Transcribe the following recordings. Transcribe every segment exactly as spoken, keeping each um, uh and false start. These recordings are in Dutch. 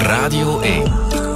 Radio één.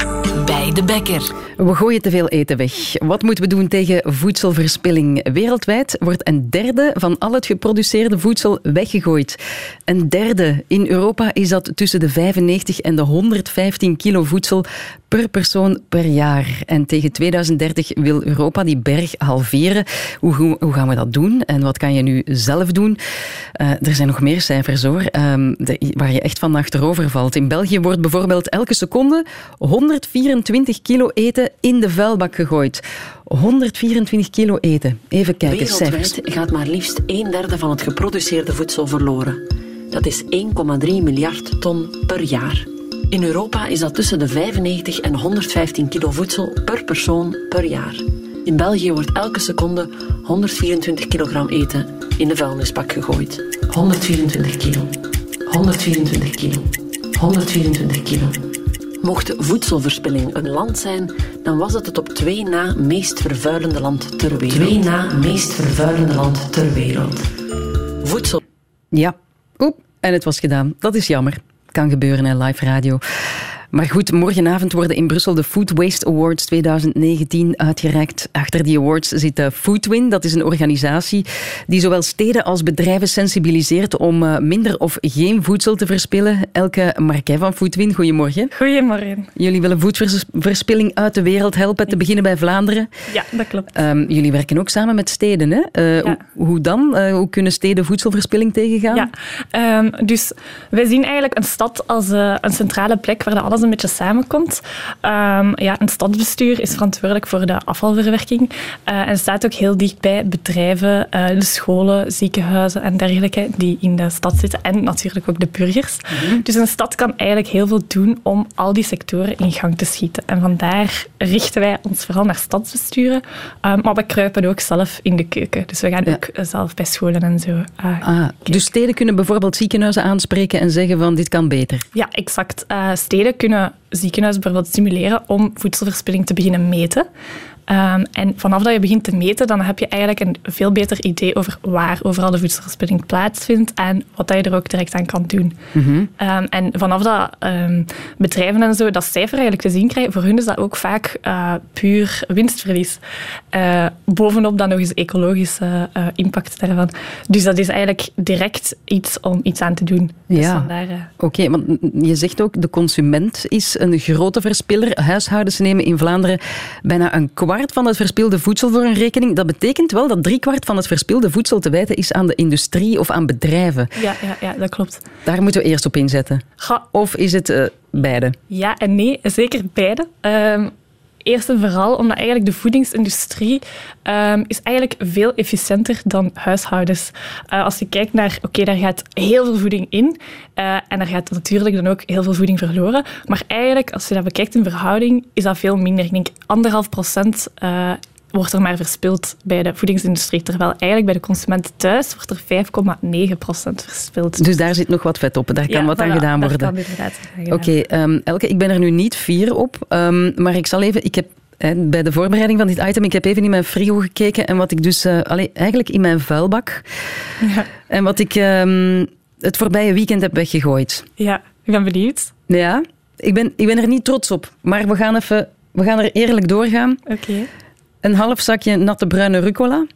Bij de Bakker. We gooien te veel eten weg. Wat moeten we doen tegen voedselverspilling? Wereldwijd wordt een derde van al het geproduceerde voedsel weggegooid. Een derde. In Europa is dat tussen de vijfennegentig en de honderdvijftien kilo voedsel per persoon per jaar. En tegen tweeduizend dertig wil Europa die berg halveren. Hoe, hoe, hoe gaan we dat doen? En wat kan je nu zelf doen? Uh, er zijn nog meer cijfers hoor, um, de, waar je echt van achterover valt. In België wordt bijvoorbeeld elke seconde honderdvierentwintig kilo eten in de vuilbak gegooid. honderdvierentwintig kilo eten. Even kijken, cijfers. Wereldwijd gaat maar liefst een derde van het geproduceerde voedsel verloren. Dat is één komma drie miljard ton per jaar. In Europa is dat tussen de vijfennegentig en honderdvijftien kilo voedsel per persoon per jaar. In België wordt elke seconde honderdvierentwintig kilogram eten in de vuilnisbak gegooid. honderdvierentwintig kilo. honderdvierentwintig kilo. honderdvierentwintig kilo. Mocht voedselverspilling een land zijn, dan was het het op twee na meest vervuilende land ter wereld. Twee na meest vervuilende land ter wereld. Voedsel. Ja, oep, en het was gedaan. Dat is jammer. Kan gebeuren in live radio. Maar goed, morgenavond worden in Brussel de Food Waste Awards twintig negentien uitgereikt. Achter die awards zit Foodwin. Dat is een organisatie die zowel steden als bedrijven sensibiliseert om minder of geen voedsel te verspillen. Elke Marquet van Foodwin, goedemorgen. Goedemorgen. Jullie willen voedselverspilling uit de wereld helpen, te beginnen bij Vlaanderen. Ja, dat klopt. Um, jullie werken ook samen met steden, hè? Uh, ja. hoe, hoe dan? Uh, hoe kunnen steden voedselverspilling tegengaan? Ja, um, dus wij zien eigenlijk een stad als uh, een centrale plek waar alles een beetje samenkomt. Um, ja, een stadsbestuur is verantwoordelijk voor de afvalverwerking uh, en staat ook heel dicht bij bedrijven, uh, de scholen, ziekenhuizen en dergelijke die in de stad zitten en natuurlijk ook de burgers. Mm-hmm. Dus een stad kan eigenlijk heel veel doen om al die sectoren in gang te schieten. En vandaar richten wij ons vooral naar stadsbesturen, um, maar we kruipen ook zelf in de keuken. Dus we gaan ja. ook zelf bij scholen en zo. Uh, ah, dus steden kunnen bijvoorbeeld ziekenhuizen aanspreken en zeggen van dit kan beter? Ja, exact. Uh, steden kunnen ziekenhuizen bijvoorbeeld stimuleren om voedselverspilling te beginnen meten. Um, en vanaf dat je begint te meten, dan heb je eigenlijk een veel beter idee over waar overal de voedselverspilling plaatsvindt en wat dat je er ook direct aan kan doen. Mm-hmm. Um, en vanaf dat um, bedrijven en zo dat cijfer eigenlijk te zien krijgen, voor hun is dat ook vaak uh, puur winstverlies. Uh, bovenop dan nog eens ecologische uh, impact daarvan. Dus dat is eigenlijk direct iets om iets aan te doen. Ja, dus vandaar, uh... oké, okay, want je zegt ook de consument is een grote verspiller. Huishoudens nemen in Vlaanderen bijna een kwart van het verspilde voedsel voor een rekening. Dat betekent wel dat driekwart van het verspilde voedsel te wijten is aan de industrie of aan bedrijven. Ja, ja, ja, dat klopt. Daar moeten we eerst op inzetten. Ga. Of is het uh, beide? Ja en nee, zeker beide. Um, Eerst en vooral omdat eigenlijk de voedingsindustrie um, is eigenlijk veel efficiënter dan huishoudens. Uh, als je kijkt naar, oké, okay, daar gaat heel veel voeding in uh, en daar gaat natuurlijk dan ook heel veel voeding verloren. Maar eigenlijk, als je dat bekijkt in verhouding, is dat veel minder. Ik denk anderhalf procent uh, wordt er maar verspild bij de voedingsindustrie. Terwijl eigenlijk bij de consument thuis wordt er vijf komma negen procent verspild. Dus daar zit nog wat vet op. Daar kan ja, wat voilà, aan gedaan worden. Daar kan inderdaad aan gedaan. Oké, okay, um, Elke, ik ben er nu niet fier op. Um, maar ik zal even... Ik heb hè, bij de voorbereiding van dit item, ik heb even in mijn frigo gekeken en wat ik dus... Uh, allee, eigenlijk in mijn vuilbak. Ja. En wat ik um, het voorbije weekend heb weggegooid. Ja, ik ben benieuwd. Ja, ik ben, ik ben er niet trots op. Maar we gaan, even, we gaan er eerlijk doorgaan. Oké. Okay. Een half zakje natte bruine rucola.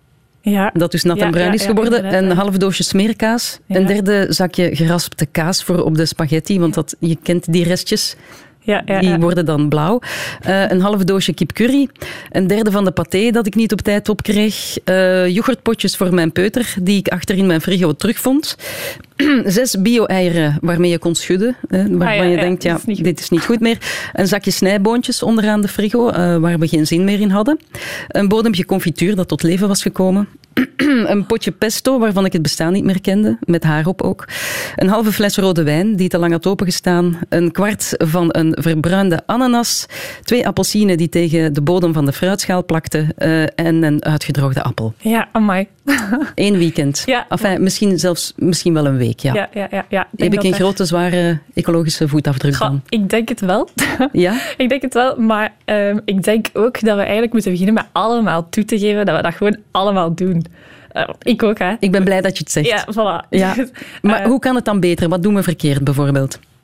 Ja. Dat dus nat en bruin ja, is geworden. Ja, een half doosje smeerkaas. Ja. Een derde zakje geraspte kaas voor op de spaghetti. Want dat, je kent die restjes. Ja, ja, die ja. worden dan blauw. Uh, een half doosje kipcurry. Een derde van de paté dat ik niet op tijd opkreeg. Uh, yoghurtpotjes voor mijn peuter, die ik achter in mijn frigo terugvond. Zes bio-eieren waarmee je kon schudden. Hè, waarvan ah, ja, je ja, denkt, ja, is dit is niet goed meer. Een zakje snijboontjes onderaan de frigo, uh, waar we geen zin meer in hadden. Een bodempje confituur dat tot leven was gekomen. Een potje pesto, waarvan ik het bestaan niet meer kende, met haar op ook. Een halve fles rode wijn, die te lang had opengestaan. Een kwart van een verbruinde ananas. Twee appelsinen die tegen de bodem van de fruitschaal plakten. Uh, en een uitgedroogde appel. Ja, amai. Eén weekend. Ja. Enfin, misschien zelfs misschien wel een week, ja. ja, ja, ja, ja. Ik Heb ik een er... grote, zware ecologische voetafdruk Goh, dan? Ik denk het wel. Ja? Ik denk het wel, maar um, ik denk ook dat we eigenlijk moeten beginnen met allemaal toe te geven dat we dat gewoon allemaal doen. Uh, ik ook, hè. Ik ben blij dat je het zegt. Ja, voilà. Ja. Maar uh, hoe kan het dan beter? Wat doen we verkeerd, bijvoorbeeld?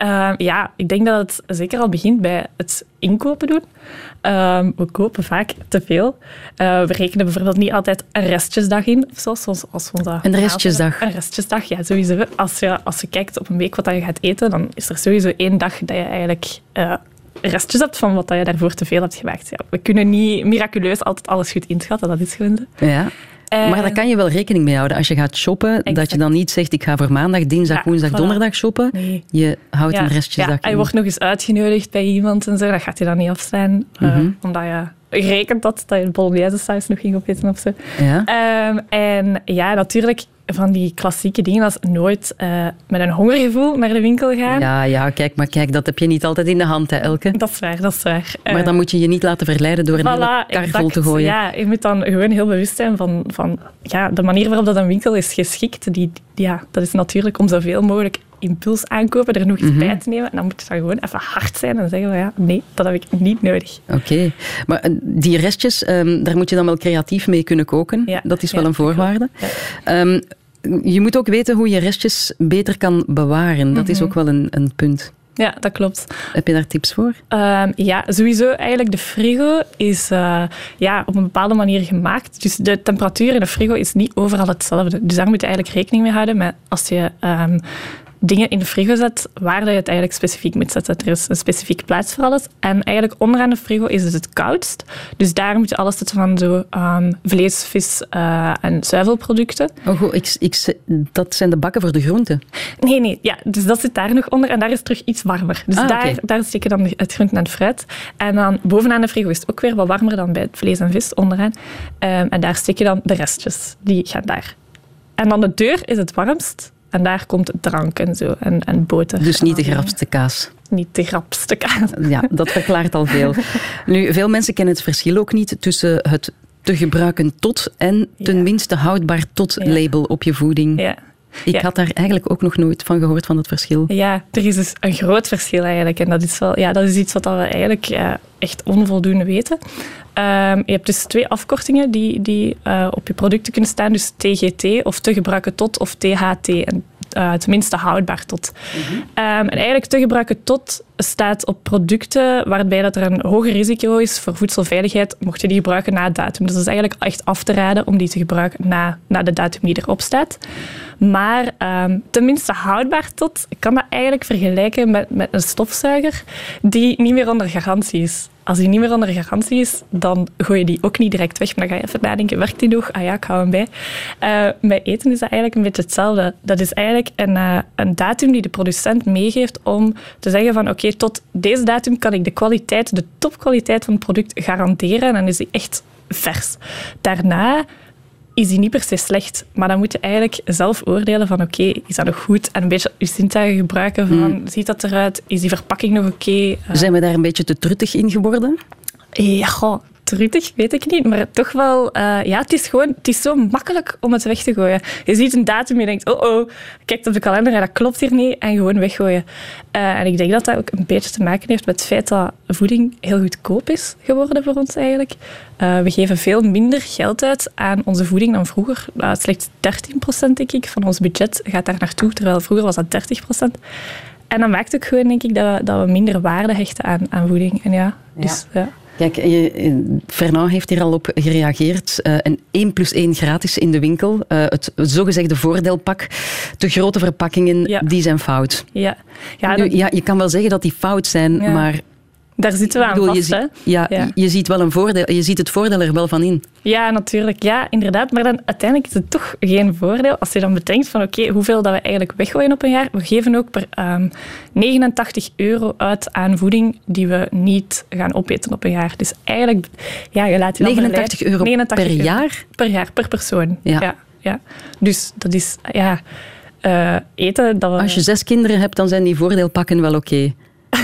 Uh, ja, ik denk dat het zeker al begint bij het inkopen doen. Uh, we kopen vaak te veel. Uh, we rekenen bijvoorbeeld niet altijd een restjesdag in. Of zo, zoals, als we dat een restjesdag? Een restjesdag, ja, sowieso. Als je, als je kijkt op een week wat je gaat eten, dan is er sowieso één dag dat je eigenlijk uh, restjes hebt van wat je daarvoor te veel hebt gemaakt. Ja, we kunnen niet miraculeus altijd alles goed inschatten, dat is gewoon zo. Ja. Maar daar kan je wel rekening mee houden. Als je gaat shoppen, exact. Dat je dan niet zegt, ik ga voor maandag, dinsdag, ja, woensdag, voilà. donderdag shoppen. Nee. Je houdt ja. een restjesdag ja, in. Je wordt nog eens uitgenodigd bij iemand en zo. Dat gaat je dan niet afstaan. Mm-hmm. Uh, omdat je gerekend had dat je de bolognese saus nog ging opeten of zo. Ja. Um, en ja, natuurlijk van die klassieke dingen als nooit uh, met een hongergevoel naar de winkel gaan. Ja, ja, kijk, maar kijk, dat heb je niet altijd in de hand, hè, Elke. Dat is waar, dat is waar. Maar uh, dan moet je je niet laten verleiden door een voilà, hele kar vol te gooien. Ja, je moet dan gewoon heel bewust zijn van, van ja, de manier waarop dat een winkel is geschikt. Die, ja, dat is natuurlijk om zoveel mogelijk impuls aankopen, er nog iets mm-hmm. bij te nemen. En dan moet je dan gewoon even hard zijn en zeggen van ja, nee, dat heb ik niet nodig. Oké, okay. Maar die restjes, um, daar moet je dan wel creatief mee kunnen koken. Ja, dat is wel ja, een voorwaarde. Ja. Um, je moet ook weten hoe je restjes beter kan bewaren. Dat mm-hmm. is ook wel een, een punt. Ja, dat klopt. Heb je daar tips voor? Um, ja, sowieso eigenlijk de frigo is uh, ja, op een bepaalde manier gemaakt. Dus de temperatuur in de frigo is niet overal hetzelfde. Dus daar moet je eigenlijk rekening mee houden. Met als je um, dingen in de frigo zet, waar je het eigenlijk specifiek moet zetten. Er is een specifieke plaats voor alles. En eigenlijk onderaan de frigo is het het koudst. Dus daar moet je alles zetten van zo um, vlees, vis uh, en zuivelproducten. Oh, goed, ik, ik, dat zijn de bakken voor de groenten? Nee, nee. Ja, dus dat zit daar nog onder. En daar is het terug iets warmer. Dus ah, daar, okay. daar steek je dan het groenten en het fruit. En dan bovenaan de frigo is het ook weer wat warmer dan bij het vlees en vis onderaan. Um, en daar steek je dan de restjes. Die gaan daar. En dan de deur is het warmst. En daar komt drank en zo, en, en boter. Dus niet de grapste kaas? Niet de grapste kaas. Ja, dat verklaart al veel. Nu, veel mensen kennen het verschil ook niet tussen het te gebruiken tot en tenminste houdbaar tot ja. label op je voeding. Ja. Ik ja. had daar eigenlijk ook nog nooit van gehoord, van het verschil. Ja, er is dus een groot verschil eigenlijk. En dat is, wel, ja, dat is iets wat we eigenlijk ja, echt onvoldoende weten. Um, je hebt dus twee afkortingen die, die uh, op je producten kunnen staan. Dus T G T, of te gebruiken tot, of T H T. En uh, tenminste houdbaar tot. Mm-hmm. Um, en eigenlijk te gebruiken tot staat op producten waarbij dat er een hoger risico is voor voedselveiligheid, mocht je die gebruiken na het datum. Dus dat is eigenlijk echt af te raden om die te gebruiken na, na de datum die erop staat. Maar um, tenminste houdbaar tot, ik kan dat eigenlijk vergelijken met, met een stofzuiger die niet meer onder garantie is. Als die niet meer onder garantie is, dan gooi je die ook niet direct weg. Maar dan ga je even nadenken, werkt die nog? Ah ja, ik hou hem bij. Uh, bij eten is dat eigenlijk een beetje hetzelfde. Dat is eigenlijk een, uh, een datum die de producent meegeeft om te zeggen van oké, okay, tot deze datum kan ik de kwaliteit, de topkwaliteit van het product garanderen. En dan is die echt vers. Daarna is die niet per se slecht. Maar dan moet je eigenlijk zelf oordelen van oké, okay, is dat nog goed? En een beetje je zintuigen gebruiken van, mm. ziet dat eruit? Is die verpakking nog oké? Okay? Uh, Zijn we daar een beetje te truttig in geworden? Ja, goh, truttig weet ik niet. Maar toch wel, uh, ja, het is gewoon, het is zo makkelijk om het weg te gooien. Je ziet een datum en je denkt, oh oh, kijk op de kalender en dat klopt hier niet. En gewoon weggooien. Uh, en ik denk dat dat ook een beetje te maken heeft met het feit dat voeding heel goedkoop is geworden voor ons eigenlijk. Uh, we geven veel minder geld uit aan onze voeding dan vroeger. Uh, slechts dertien procent, denk ik, van ons budget gaat daar naartoe, terwijl vroeger was dat dertig procent. En dat maakt ook gewoon, denk ik, dat we, dat we minder waarde hechten aan, aan voeding. En ja, dus, ja. ja. Kijk, je, Fernand heeft hier al op gereageerd. Uh, een één plus één gratis in de winkel. Uh, het zogezegde voordeelpak. De grote verpakkingen, ja. die zijn fout. Ja. Ja, nu, ja, je kan wel zeggen dat die fout zijn, ja. maar... Daar zitten we aan bedoel, vast, je, hè? Ja, ja, je ziet wel een voordeel. Je ziet het voordeel er wel van in. Ja, natuurlijk. Ja, inderdaad. Maar dan uiteindelijk is het toch geen voordeel. Als je dan bedenkt van oké, okay, hoeveel dat we eigenlijk weggooien op een jaar. We geven ook per um, negenentachtig euro uit aan voeding die we niet gaan opeten op een jaar. Dus eigenlijk, ja, je laat je dan negenentachtig euro negenentachtig per euro jaar? Per jaar, per persoon. Ja. ja, ja. Dus dat is, ja, uh, eten... Dat we... Als je zes kinderen hebt, dan zijn die voordeelpakken wel oké. Okay.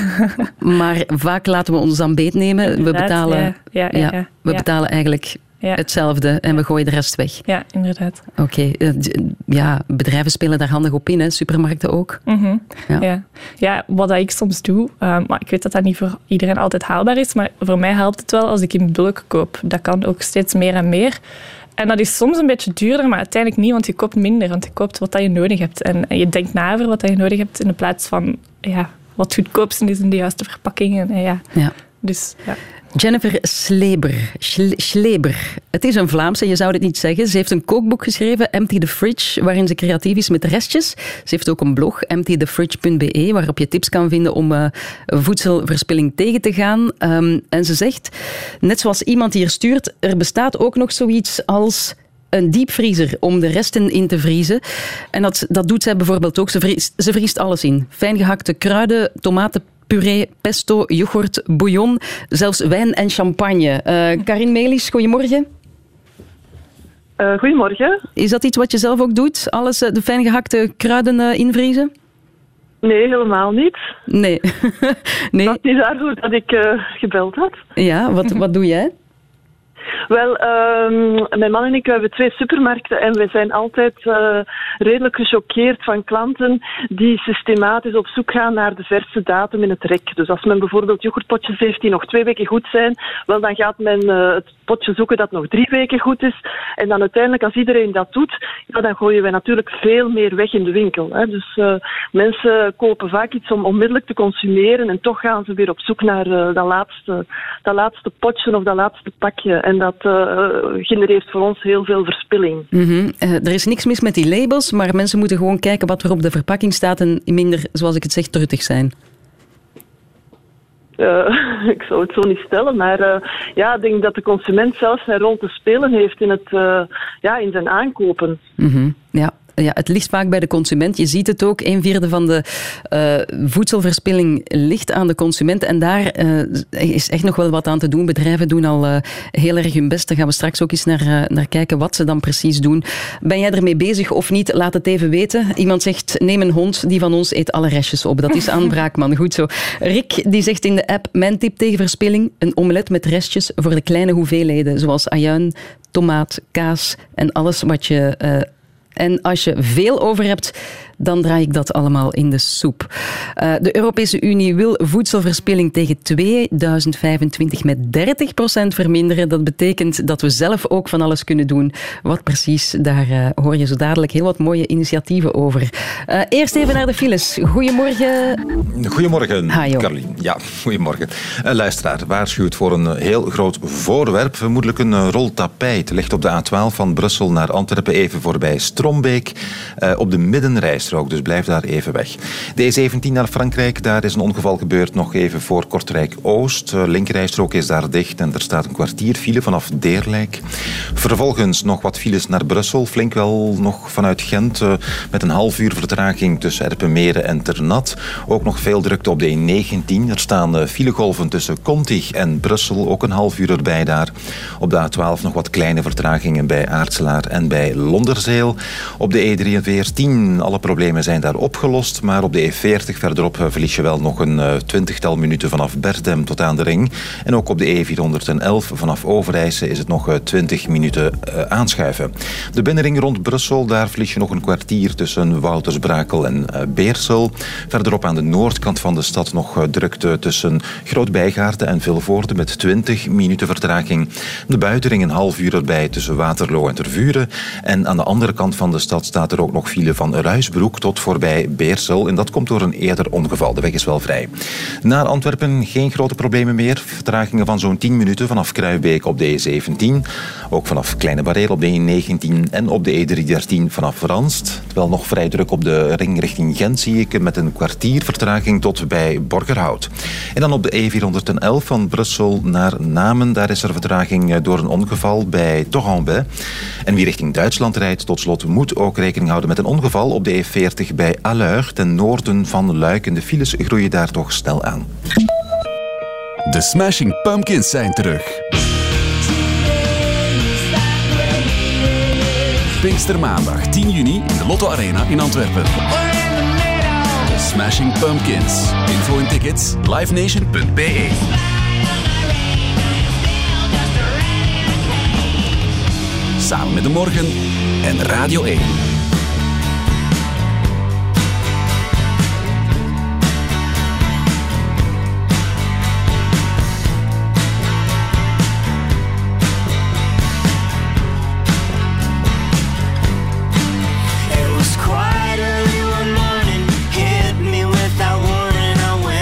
Maar vaak laten we ons dan beetnemen. We betalen, ja, ja, ja, ja, we ja. betalen eigenlijk ja. hetzelfde en we gooien de rest weg. Ja, inderdaad. Oké. Okay. Ja, bedrijven spelen daar handig op in, hè? Supermarkten ook. Mm-hmm. Ja. Ja. ja, wat ik soms doe, uh, maar ik weet dat dat niet voor iedereen altijd haalbaar is, maar voor mij helpt het wel als ik in bulk koop. Dat kan ook steeds meer en meer. En dat is soms een beetje duurder, maar uiteindelijk niet, want je koopt minder. Want je koopt wat je nodig hebt. En je denkt na over wat je nodig hebt in de plaats van... ja, wat goedkoopste is in de juiste verpakkingen. En ja. Ja. Dus, ja. Jennifer Sleber. Schle- Schleber. Het is een Vlaamse, je zou het niet zeggen. Ze heeft een kookboek geschreven, Empty the Fridge, waarin ze creatief is met restjes. Ze heeft ook een blog, empty the fridge punt b e, waarop je tips kan vinden om uh, voedselverspilling tegen te gaan. Um, en ze zegt, net zoals iemand hier stuurt, er bestaat ook nog zoiets als een diepvriezer om de resten in te vriezen. En dat, dat doet zij bijvoorbeeld ook. Ze vriest, ze vriest alles in. Fijngehakte kruiden, tomaten, puree, pesto, yoghurt, bouillon, zelfs wijn en champagne. Uh, Karin Melis, goedemorgen. Uh, goedemorgen. Is dat iets wat je zelf ook doet? Alles, uh, de fijngehakte kruiden uh, invriezen? Nee, helemaal niet. Nee. nee. Dat is daarvoor dat ik uh, gebeld had. Ja, wat, wat doe jij? Wel, um, mijn man en ik we hebben twee supermarkten en we zijn altijd uh, redelijk gechoqueerd van klanten die systematisch op zoek gaan naar de verse datum in het rek. Dus als men bijvoorbeeld yoghurtpotjes heeft die nog twee weken goed zijn, wel dan gaat men uh, het potje zoeken dat nog drie weken goed is. En dan uiteindelijk, als iedereen dat doet, ja, dan gooien wij natuurlijk veel meer weg in de winkel. Hè. Dus uh, mensen kopen vaak iets om onmiddellijk te consumeren en toch gaan ze weer op zoek naar uh, dat, laatste, dat laatste potje of dat laatste pakje. En dat uh, genereert voor ons heel veel verspilling. Mm-hmm. Uh, er is niks mis met die labels, maar mensen moeten gewoon kijken wat er op de verpakking staat en minder, zoals ik het zeg, truttig zijn. Uh, ik zou het zo niet stellen, maar uh, ja, ik denk dat de consument zelf zijn rol te spelen heeft in, het, uh, ja, in zijn aankopen. Mm-hmm. Ja. Ja, het ligt vaak bij de consument. Je ziet het ook, een vierde van de uh, voedselverspilling ligt aan de consument. En daar uh, is echt nog wel wat aan te doen. Bedrijven doen al uh, heel erg hun best. Daar gaan we straks ook eens naar, uh, naar kijken wat ze dan precies doen. Ben jij ermee bezig of niet? Laat het even weten. Iemand zegt, neem een hond, die van ons eet alle restjes op. Dat is Anne Braakman. Goed zo. Rick die zegt in de app, mijn tip tegen verspilling, een omelet met restjes voor de kleine hoeveelheden, zoals ajuin, tomaat, kaas en alles wat je... Uh, En als je veel over hebt, dan draai ik dat allemaal in de soep. Uh, de Europese Unie wil voedselverspilling tegen tweeduizend vijfentwintig met dertig procent verminderen. Dat betekent dat we zelf ook van alles kunnen doen. Wat precies, daar uh, hoor je zo dadelijk heel wat mooie initiatieven over. Uh, eerst even naar de files. Goedemorgen. Goedemorgen, Hajo. Carlien. Ja, goedemorgen. Uh, luisteraar waarschuwt voor een heel groot voorwerp. Vermoedelijk een uh, rol tapijt. Ligt op de A twaalf van Brussel naar Antwerpen, even voorbij Strombeek. Uh, op de middenrijstrook, dus blijf daar even weg. De E zeventien naar Frankrijk, daar is een ongeval gebeurd nog even voor Kortrijk-Oost. Uh, linkerrijstrook is daar dicht en er staat een kwartier file vanaf Deerlijk. Vervolgens nog wat files naar Brussel. Flink wel nog vanuit Gent, uh, met een half uur vertraging tussen Erpenmeren en Ternat. Ook nog veel drukte op de E negentien. Er staan uh, filegolven tussen Contig en Brussel, ook een half uur erbij daar. Op de A twaalf nog wat kleine vertragingen bij Aartselaar en bij Londerzeel. Op de E drieënveertien, alle problemen zijn daar opgelost, maar op de E veertig verderop uh, verlies je wel nog een uh, twintigtal minuten vanaf Berdem tot aan de Ring. En ook op de E vierhonderdelf vanaf Overijse is het nog uh, twintig minuten uh, aanschuiven. De binnenring rond Brussel, daar verlies je nog een kwartier tussen Woutersbrakel en uh, Beersel. Verderop aan de noordkant van de stad nog uh, drukte tussen Groot-Bijgaarden en Vilvoorde met twintig minuten vertraging. De buitenring een half uur erbij tussen Waterloo en Tervuren. En aan de andere kant van de stad staat er ook nog file van Ruisbroek tot voorbij Beersel. En dat komt door een eerder ongeval. De weg is wel vrij. Naar Antwerpen geen grote problemen meer. Vertragingen van zo'n tien minuten vanaf Kruibeek op de E zeventien. Ook vanaf Kleine Barreel op de E negentien en op de E driehonderddertien vanaf Ranst. Terwijl nog vrij druk op de ring richting Gent zie ik met een kwartier vertraging tot bij Borgerhout. En dan op de E vierhonderdelf van Brussel naar Namen. Daar is er vertraging door een ongeval bij Torrambais. En wie richting Duitsland rijdt, tot slot moet ook rekening houden met een ongeval op de E veertig bij Alleur, ten noorden van Luik. En de files groeien daar toch snel aan. De Smashing Pumpkins zijn terug. Pinkstermaandag tien juni in de Lotto Arena in Antwerpen. De Smashing Pumpkins. Info en tickets livenation punt b e. Samen met De Morgen en Radio één. It was quite early one morning, hit me without warning. I went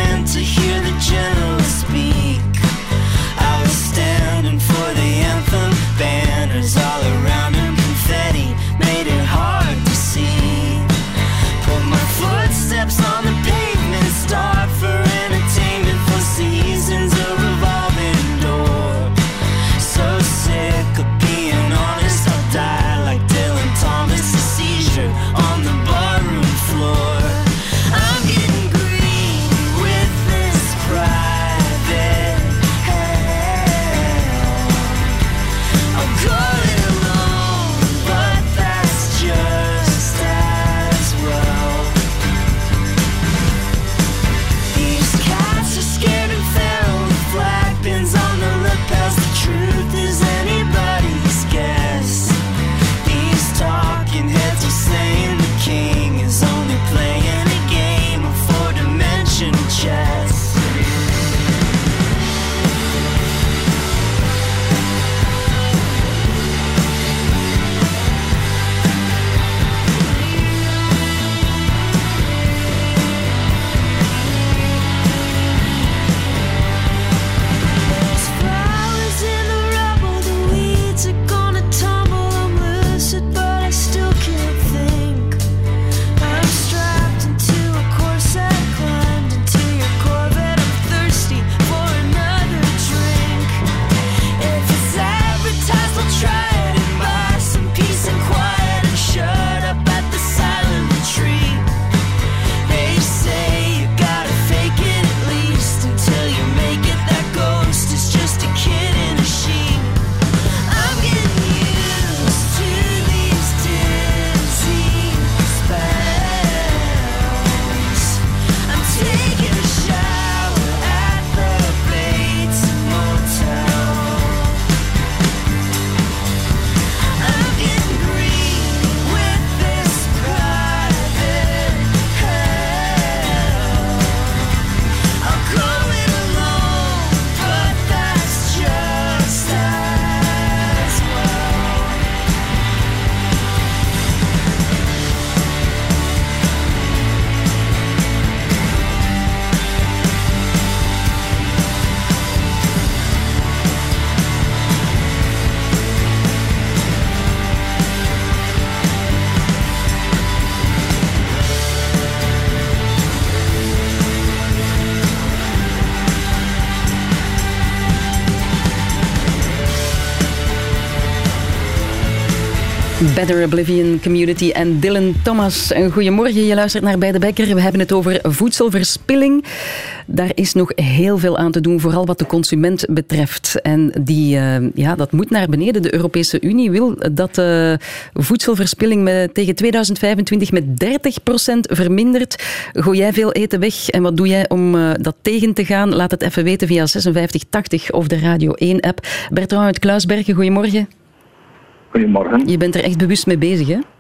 Better Oblivion Community en Dylan Thomas. Een goedemorgen, je luistert naar Bij de Bekker. We hebben het over voedselverspilling. Daar is nog heel veel aan te doen, vooral wat de consument betreft. En die, uh, ja, dat moet naar beneden. De Europese Unie wil dat de uh, voedselverspilling met, tegen tweeduizend vijfentwintig met dertig procent vermindert. Gooi jij veel eten weg en wat doe jij om uh, dat tegen te gaan? Laat het even weten via zesenvijftig tachtig of de Radio één-app. Bertrand uit Kluisbergen, goedemorgen. Goedemorgen. Je bent er echt bewust mee bezig, hè?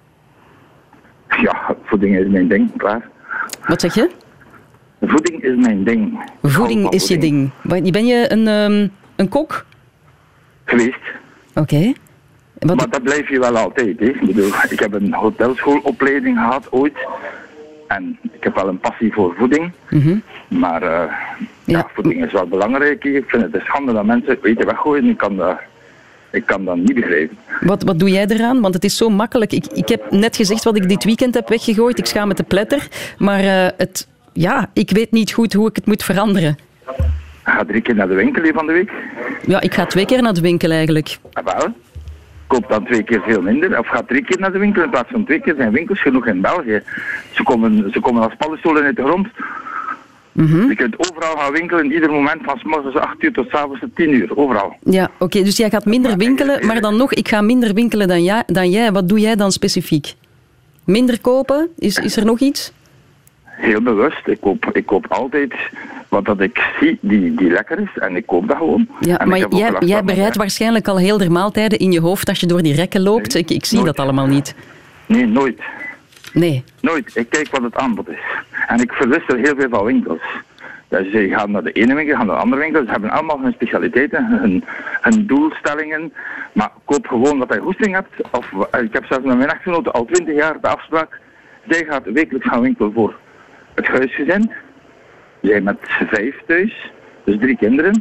Ja, voeding is mijn ding, klaar. Wat zeg je? Voeding is mijn ding. Voeding is je ding. Ben je een, um, een kok? Geweest. Oké. Okay. Maar dat blijf je wel altijd. Hè. Ik bedoel, ik heb een hotelschoolopleiding gehad ooit. En ik heb wel een passie voor voeding. Mm-hmm. Maar uh, ja. ja, voeding is wel belangrijk. Ik vind het een schande dat mensen eten weggooien. Ik kan dat... Ik kan dat niet begrijpen. Wat, wat doe jij eraan? Want het is zo makkelijk. Ik, ik heb net gezegd wat ik dit weekend heb weggegooid. Ik schaam me te pletter. Maar uh, het, ja, ik weet niet goed hoe ik het moet veranderen. Ga drie keer naar de winkel van de week? Ja, ik ga twee keer naar de winkel eigenlijk. Ah, wel. Koop dan twee keer veel minder. Of ga drie keer naar de winkel in plaats van twee keer. Zijn winkels genoeg in België. Ze komen, ze komen als paddenstoelen uit de grond. Mm-hmm. Je kunt overal gaan winkelen, ieder moment van 's morgens acht uur tot 's avonds tien uur, overal. Ja, oké, okay, dus jij gaat minder winkelen, maar dan nog, ik ga minder winkelen dan, ja, dan jij. Wat doe jij dan specifiek? Minder kopen? Is, is er nog iets? Heel bewust. Ik koop, ik koop altijd wat dat ik zie die, die lekker is en ik koop dat gewoon. Ja, en maar jij, jij bereidt waarschijnlijk al heel de maaltijden in je hoofd als je door die rekken loopt. Nee, ik ik zie nooit. dat allemaal niet. Nee, nooit. Nee. Nooit. Ik kijk wat het aanbod is. En ik verwissel heel veel van winkels. Dus je gaat naar de ene winkel, gaat naar de andere winkel. Ze hebben allemaal hun specialiteiten, hun, hun doelstellingen. Maar koop gewoon wat je goesting hebt. Of, ik heb zelfs met mijn echtgenote al twintig jaar de afspraak. Zij gaat wekelijks gaan winkelen voor het huisgezin. Zij met vijf thuis, dus drie kinderen.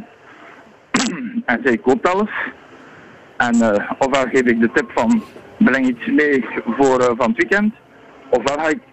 En zij koopt alles. En uh, ofwel geef ik de tip van, breng iets mee voor uh, van het weekend. Ofwel ga ik...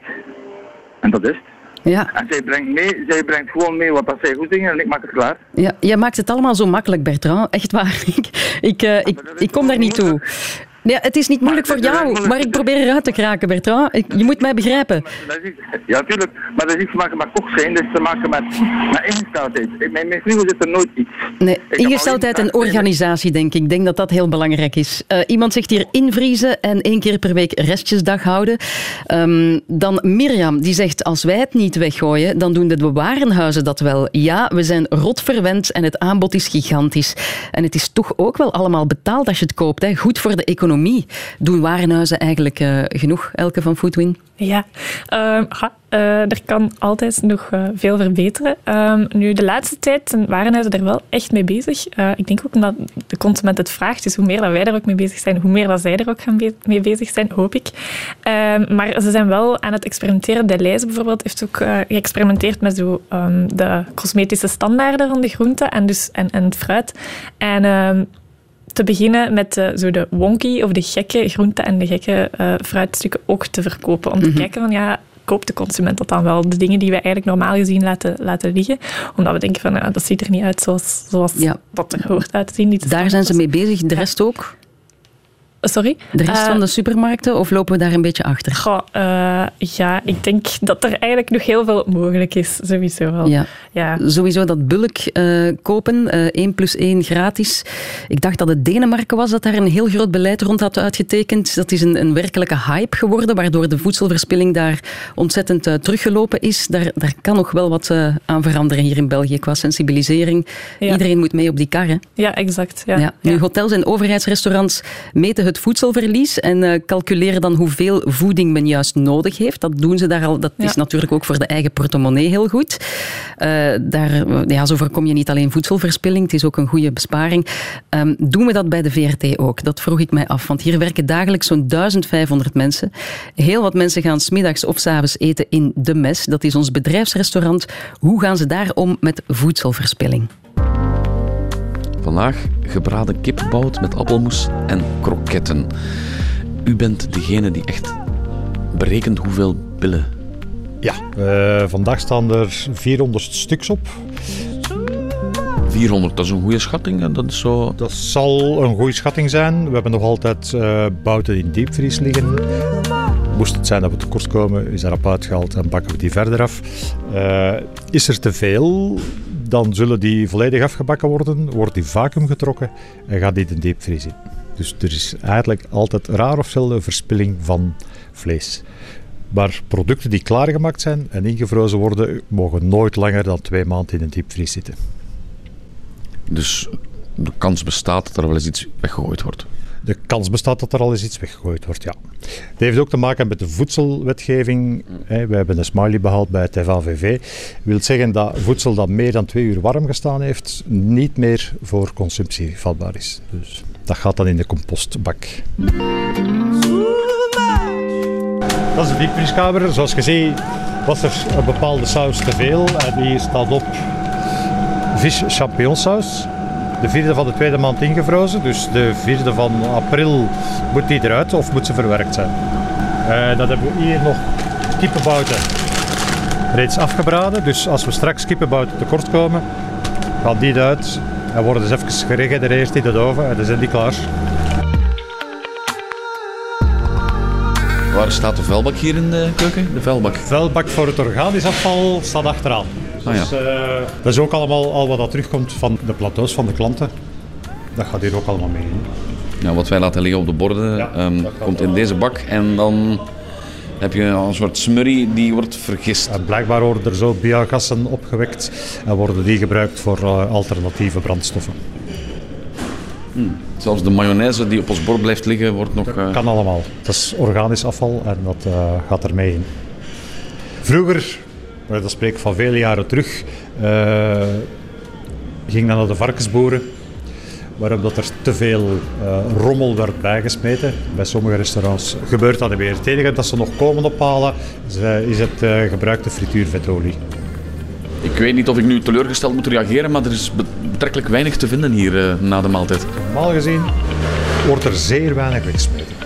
En dat is het. Ja. En zij brengt, mee, zij brengt gewoon mee wat dat zij goed dingen en ik maak het klaar. Ja, jij maakt het allemaal zo makkelijk, Bertrand. Echt waar. Ik, ik, uh, ik, ik kom daar niet toe. Ja, ja, het is niet moeilijk voor jou, maar ik probeer eruit te kraken, Bertrand. Ik, je moet mij begrijpen. Ja, natuurlijk. Maar dat is iets te maken met kok zijn, dat is te maken met, met ingesteldheid. In mijn, mijn vrienden zit er nooit iets. Nee, ingesteldheid en organisatie, denk ik. Ik denk dat dat heel belangrijk is. Uh, iemand zegt hier invriezen en één keer per week restjesdag houden. Um, dan Mirjam, die zegt, als wij het niet weggooien, dan doen de bewarenhuizen dat wel. Ja, we zijn rot verwend en het aanbod is gigantisch. En het is toch ook wel allemaal betaald als je het koopt. Hè. Goed voor de economie. Doen warenhuizen eigenlijk uh, genoeg, Elke van Foodwin? Ja, uh, ha, uh, er kan altijd nog uh, veel verbeteren. Um, nu, de laatste tijd zijn warenhuizen er wel echt mee bezig. Uh, ik denk ook omdat de consument het vraagt. Dus hoe meer dat wij er ook mee bezig zijn, hoe meer dat zij er ook gaan be- mee bezig zijn, hoop ik. Um, maar ze zijn wel aan het experimenteren. De Lijs bijvoorbeeld heeft ook uh, geëxperimenteerd met zo, um, de cosmetische standaarden van de groenten en, dus, en, en het fruit. En... Um, te beginnen met uh, zo de wonky of de gekke groenten en de gekke uh, fruitstukken ook te verkopen. Om te mm-hmm. kijken van, ja, koopt de consument dat dan wel? De dingen die we eigenlijk normaal gezien laten, laten liggen. Omdat we denken van, ja, dat ziet er niet uit zoals, zoals ja. dat er hoort uit te zien. Niet daar zijn ze mee bezig, de rest ja. ook? Sorry? De rest uh, van de supermarkten, of lopen we daar een beetje achter? Goh, uh, ja, ik denk dat er eigenlijk nog heel veel mogelijk is, sowieso wel. Ja. Ja. Sowieso dat bulk uh, kopen, uh, één plus één gratis. Ik dacht dat het Denemarken was dat daar een heel groot beleid rond had uitgetekend. Dat is een, een werkelijke hype geworden, waardoor de voedselverspilling daar ontzettend uh, teruggelopen is. Daar, daar kan nog wel wat uh, aan veranderen hier in België qua sensibilisering. Ja. Iedereen moet mee op die kar, hè? Ja, exact. Ja. Ja. Nu, ja. hotels en overheidsrestaurants meten het voedselverlies en uh, calculeren dan hoeveel voeding men juist nodig heeft. Dat doen ze daar al. Dat ja. is natuurlijk ook voor de eigen portemonnee heel goed. Uh, daar, ja, zo voorkom je niet alleen voedselverspilling, het is ook een goede besparing. Um, doen we dat bij de V R T ook? Dat vroeg ik mij af, want hier werken dagelijks zo'n duizend vijfhonderd mensen. Heel wat mensen gaan 's middags of 's avonds eten in De Mes. Dat is ons bedrijfsrestaurant. Hoe gaan ze daar om met voedselverspilling? Vandaag gebraden kipbout met appelmoes en kroketten. U bent degene die echt berekent hoeveel billen. Ja, uh, vandaag staan er vierhonderd stuks op. vierhonderd, dat is een goede schatting. Dat is zo... Dat zal een goede schatting zijn. We hebben nog altijd uh, bouten in diepvries liggen. Moest het zijn dat we tekort komen, is daarop uitgehaald en bakken we die verder af. Uh, is er te veel, dan zullen die volledig afgebakken worden, wordt die vacuüm getrokken en gaat die de diepvries in. Dus er is eigenlijk altijd raar of zelden verspilling van vlees. Maar producten die klaargemaakt zijn en ingevrozen worden, mogen nooit langer dan twee maanden in een diepvries zitten. Dus de kans bestaat dat er wel eens iets weggegooid wordt? De kans bestaat dat er al eens iets weggegooid wordt, ja. Het heeft ook te maken met de voedselwetgeving. We hebben een smiley behaald bij het F A V V. Dat wil zeggen dat voedsel dat meer dan twee uur warm gestaan heeft, niet meer voor consumptie vatbaar is. Dus dat gaat dan in de compostbak. Dat is de diepvrieskamer. Zoals je ziet was er een bepaalde saus te veel. En die staat op vis champignonsaus. De vierde van de tweede maand ingevrozen. Dus de vierde van april moet die eruit of moet ze verwerkt zijn. Uh, dan hebben we hier nog kippenbouten reeds afgebraden. Dus als we straks kippenbouten tekort komen, gaan die eruit en worden dus even geregenereerd in de oven en dan zijn die klaar. Waar staat de vuilbak hier in de keuken? De vuilbak? De vuilbak voor het organisch afval staat achteraan. Ah, ja. Dus, uh, dat is ook allemaal al wat dat terugkomt van de plateaus van de klanten. Dat gaat hier ook allemaal mee in. Ja, wat wij laten liggen op de borden ja, um, komt in deze bak en dan heb je een soort smurrie die wordt vergist. En blijkbaar worden er zo biogassen opgewekt en worden die gebruikt voor uh, alternatieve brandstoffen. Hmm. Zelfs de mayonaise die op ons bord blijft liggen wordt nog... Dat uh... kan allemaal. Dat is organisch afval en dat uh, gaat er mee in. Vroeger, dat spreek ik van vele jaren terug, uh, ging dan naar de varkensboeren, waarom dat er te veel uh, rommel werd bijgesmeten. Bij sommige restaurants gebeurt dat niet meer. Het enige dat ze nog komen ophalen is, uh, is het uh, gebruikte frituurvetolie. Ik weet niet of ik nu teleurgesteld moet reageren, maar er is betrekkelijk weinig te vinden hier uh, na de maaltijd. Normaal gezien wordt er zeer weinig weggesmeten.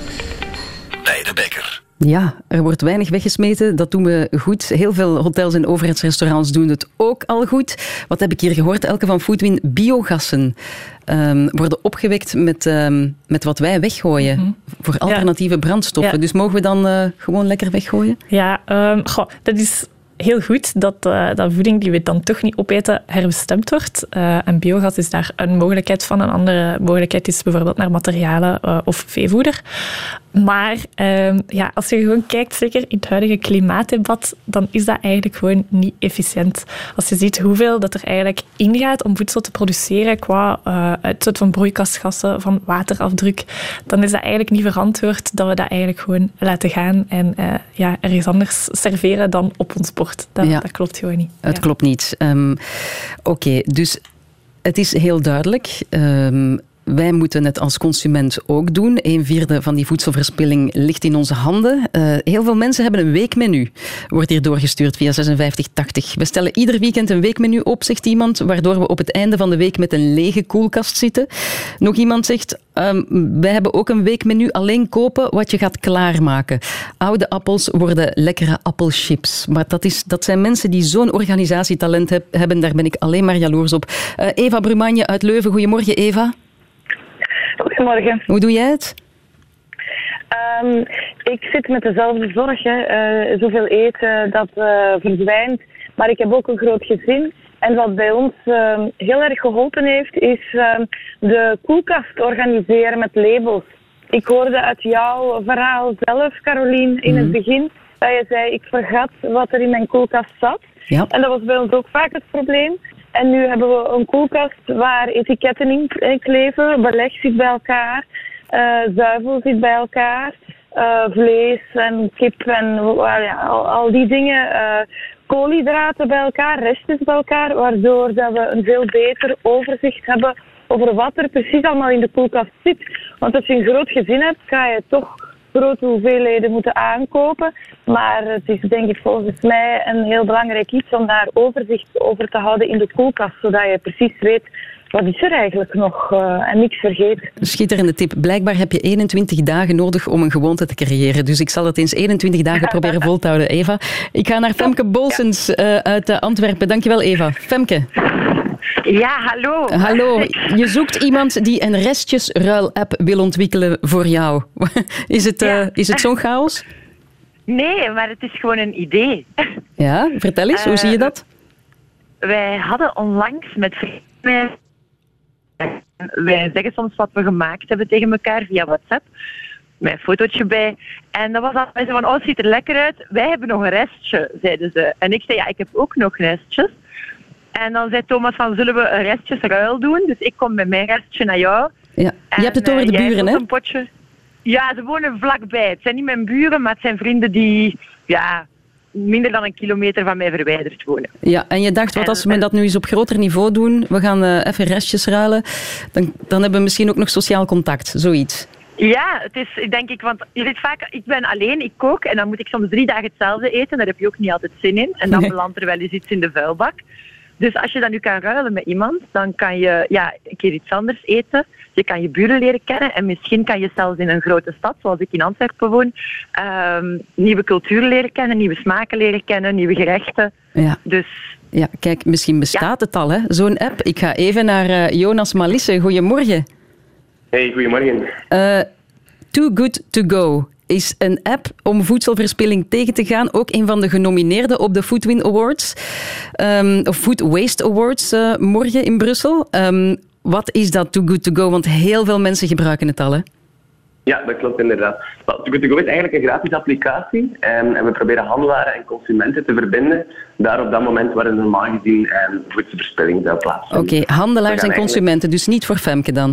Bij de Bekker. Ja, er wordt weinig weggesmeten. Dat doen we goed. Heel veel hotels en overheidsrestaurants doen het ook al goed. Wat heb ik hier gehoord? Elke van Foodwin, biogassen um, worden opgewekt met, um, met wat wij weggooien. Mm-hmm. Voor alternatieve ja. brandstoffen. Ja. Dus mogen we dan uh, gewoon lekker weggooien? Ja, um, goh, dat is... heel goed dat, uh, dat voeding die we dan toch niet opeten herbestemd wordt. Uh, en biogas is daar een mogelijkheid van. Een andere mogelijkheid is bijvoorbeeld naar materialen uh, of veevoeder. Maar uh, ja, als je gewoon kijkt, zeker in het huidige klimaatdebat, dan is dat eigenlijk gewoon niet efficiënt. Als je ziet hoeveel dat er eigenlijk ingaat om voedsel te produceren qua uh, uitstoot van broeikasgassen, van waterafdruk, dan is dat eigenlijk niet verantwoord dat we dat eigenlijk gewoon laten gaan en uh, ja, ergens anders serveren dan op ons bord. Dat, ja. dat klopt gewoon niet. Het ja. klopt niet. Um, Oké, okay, dus het is heel duidelijk. Um, wij moeten het als consument ook doen. Een vierde van die voedselverspilling ligt in onze handen. Uh, heel veel mensen hebben een weekmenu. Wordt hier doorgestuurd via zesenvijftig tachtig. We stellen ieder weekend een weekmenu op, zegt iemand, waardoor we op het einde van de week met een lege koelkast zitten. Nog iemand zegt, um, wij hebben ook een weekmenu, alleen kopen wat je gaat klaarmaken. Oude appels worden lekkere appelchips. Maar dat, is, dat zijn mensen die zo'n organisatietalent heb, hebben. Daar ben ik alleen maar jaloers op. Uh, Eva Brumanje uit Leuven. Goedemorgen, Eva. Goedemorgen. Hoe doe jij het? Um, ik zit met dezelfde zorg. Hè. Uh, zoveel eten, dat uh, verdwijnt. Maar ik heb ook een groot gezin. En wat bij ons uh, heel erg geholpen heeft, is uh, de koelkast organiseren met labels. Ik hoorde uit jouw verhaal zelf, Carolien, in mm. het begin, dat je zei, ik vergat wat er in mijn koelkast zat. Ja. En dat was bij ons ook vaak het probleem. En nu hebben we een koelkast waar etiketten in kleven, beleg zit bij elkaar, uh, zuivel zit bij elkaar, uh, vlees en kip en uh, ja, al, al die dingen, uh, koolhydraten bij elkaar, restjes bij elkaar, waardoor dat we een veel beter overzicht hebben over wat er precies allemaal in de koelkast zit. Want als je een groot gezin hebt, ga je toch grote hoeveelheden moeten aankopen. Maar het is denk ik volgens mij een heel belangrijk iets om daar overzicht over te houden in de koelkast, zodat je precies weet wat is er eigenlijk nog uh, en niks vergeet. Schitterende tip. Blijkbaar heb je eenentwintig dagen nodig om een gewoonte te creëren. Dus ik zal het eens eenentwintig dagen proberen vol te houden, Eva. Ik ga naar Femke Bolsens uh, uit uh, Antwerpen. Dankjewel, Eva. Femke. Ja, hallo. Hallo, je zoekt iemand die een restjesruil-app wil ontwikkelen voor jou. Is het, uh, is het zo'n chaos? Nee, maar het is gewoon een idee. Ja, vertel eens, hoe uh, zie je dat? Wij hadden onlangs met vrienden... Wij zeggen soms wat we gemaakt hebben tegen elkaar via WhatsApp. Met een fotootje bij. En dat was dan zo van, oh, het ziet er lekker uit. Wij hebben nog een restje, zeiden ze. En ik zei, ja, ik heb ook nog restjes. En dan zei Thomas van, zullen we een restjesruil doen? Dus ik kom met mijn restje naar jou. Ja. Je hebt het over de buren, hè? Een potje. Ja, ze wonen vlakbij. Het zijn niet mijn buren, maar het zijn vrienden die ja, minder dan een kilometer van mij verwijderd wonen. Ja, en je dacht, wat als we dat nu eens op groter niveau doen? We gaan uh, even restjes ruilen. Dan, dan hebben we misschien ook nog sociaal contact, zoiets. Ja, het is denk ik, want je weet vaak, ik ben alleen, ik kook en dan moet ik soms drie dagen hetzelfde eten. Daar heb je ook niet altijd zin in. En dan nee. belandt er wel eens iets in de vuilbak. Dus als je dan nu kan ruilen met iemand, dan kan je ja, een keer iets anders eten. Je kan je buren leren kennen en misschien kan je zelfs in een grote stad, zoals ik in Antwerpen woon, um, nieuwe culturen leren kennen, nieuwe smaken leren kennen, nieuwe gerechten. Ja. Dus... Ja, kijk, misschien bestaat ja. het al, hè? Zo'n app. Ik ga even naar uh, Jonas Malisse. Goedemorgen. Hey, goedemorgen. Uh, Too Good To Go is een app om voedselverspilling tegen te gaan. Ook een van de genomineerden op de Foodwin Awards. Um, of Food Waste Awards uh, morgen in Brussel. Um, wat is dat Too Good To Go? Want heel veel mensen gebruiken het al, hè? Ja, dat klopt inderdaad. Well, Too Good To Go is eigenlijk een gratis applicatie. Um, en we proberen handelaren en consumenten te verbinden. Daar op dat moment waar er normaal gezien um, voedselverspilling zou plaatsvinden. Oké, okay, handelaars en consumenten. Dus niet voor Femke dan?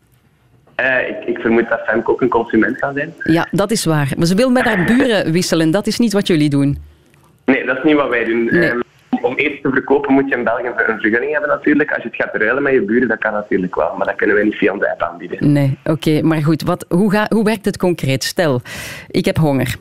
Uh, ik, ik vermoed dat Femke ook een consument gaat zijn. Ja, dat is waar. Maar ze wil met haar buren wisselen. Dat is niet wat jullie doen. Nee, dat is niet wat wij doen. Nee. Um, om eten te verkopen moet je in België een vergunning hebben natuurlijk. Als je het gaat ruilen met je buren, dat kan natuurlijk wel. Maar dat kunnen wij niet via de app aanbieden. Nee, oké. Okay, maar goed, wat, hoe, ga, hoe werkt het concreet? Stel, ik heb honger.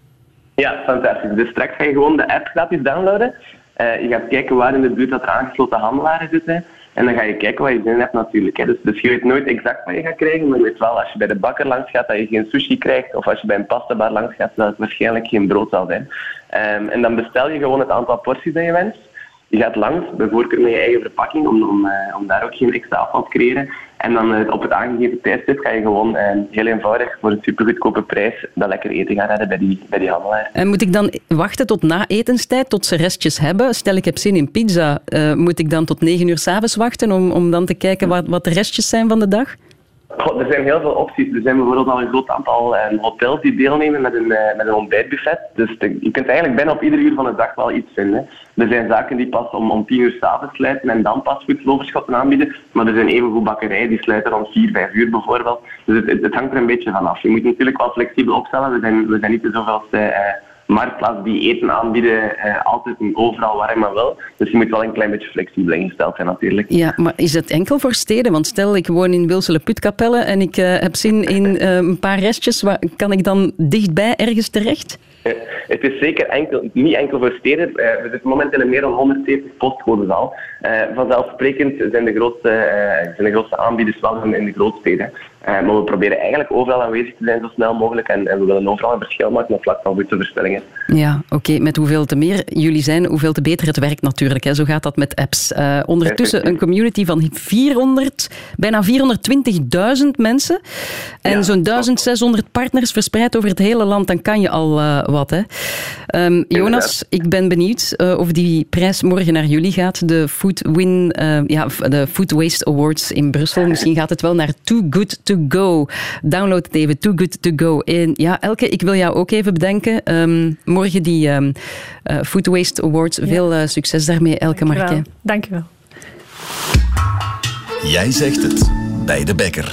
Ja, fantastisch. Dus straks ga je gewoon de app gratis downloaden. Uh, je gaat kijken waar in de buurt dat er aangesloten handelaren zitten. En dan ga je kijken wat je zin hebt natuurlijk. Hè. Dus, dus je weet nooit exact wat je gaat krijgen, maar je weet wel als je bij de bakker langs gaat dat je geen sushi krijgt, of als je bij een pastabar langs gaat dat het waarschijnlijk geen brood zal zijn. Um, en dan bestel je gewoon het aantal porties dat je wenst. Je gaat langs, bij voorkeur met je eigen verpakking, om, om, uh, om daar ook geen extra afval te creëren. En dan uh, op het aangegeven tijdstip ga je gewoon uh, heel eenvoudig voor een supergoedkope prijs dat lekker eten gaan redden bij die, bij die handelaar. En moet ik dan wachten tot na etenstijd, tot ze restjes hebben? Stel, ik heb zin in pizza. Uh, moet ik dan tot negen uur 's avonds wachten om, om dan te kijken wat, wat de restjes zijn van de dag? God, er zijn heel veel opties. Er zijn bijvoorbeeld al een groot aantal uh, hotels die deelnemen met een, uh, met een ontbijtbuffet. Dus de, je kunt eigenlijk bijna op ieder uur van de dag wel iets vinden. Er zijn zaken die pas om, om tien uur 's avonds sluiten en dan pas voedseloverschotten aanbieden. Maar er zijn evengoed bakkerijen die sluiten om vier, vijf uur bijvoorbeeld. Dus het, het, het hangt er een beetje van af. Je moet natuurlijk wel flexibel opstellen. We zijn, we zijn niet de zoveelste uh, marktplaats die eten aanbieden, uh, altijd en overal waar je maar wil. Dus je moet wel een klein beetje flexibel ingesteld zijn natuurlijk. Ja, maar is dat enkel voor steden? Want stel, ik woon in Wilsele-Putkapelle en ik uh, heb zin in uh, een paar restjes. Waar, kan ik dan dichtbij ergens terecht? Uh, het is zeker enkel, niet enkel voor steden. Uh, we zitten momenteel in meer dan honderdzeventig postcodes al. Uh, vanzelfsprekend zijn de grootste, uh, zijn de grootste aanbieders wel in de grootsteden. Uh, maar we proberen eigenlijk overal aanwezig te zijn zo snel mogelijk en, en we willen overal een verschil maken op vlak van voedselverspillingen. Ja, oké. Okay. Met hoeveel te meer jullie zijn, hoeveel te beter het werkt natuurlijk. Hè. Zo gaat dat met apps. Uh, ondertussen een community van vierhonderd, bijna vierhonderdtwintigduizend mensen en ja, zo'n duizend-zeshonderd partners verspreid over het hele land. Dan kan je al uh, wat. Hè. Um, Jonas, ik ben benieuwd uh, of die prijs morgen naar jullie gaat. De Foodwin, uh, ja, de Food Waste Awards in Brussel. Misschien gaat het wel naar Too Good To Go. Download het even, Too Good To Go. En ja, Elke, ik wil jou ook even bedanken. Um, morgen die um, uh, Food Waste Awards. Ja. Veel uh, succes daarmee, Elke Marke. Dank je wel. Jij zegt het bij de Bekker.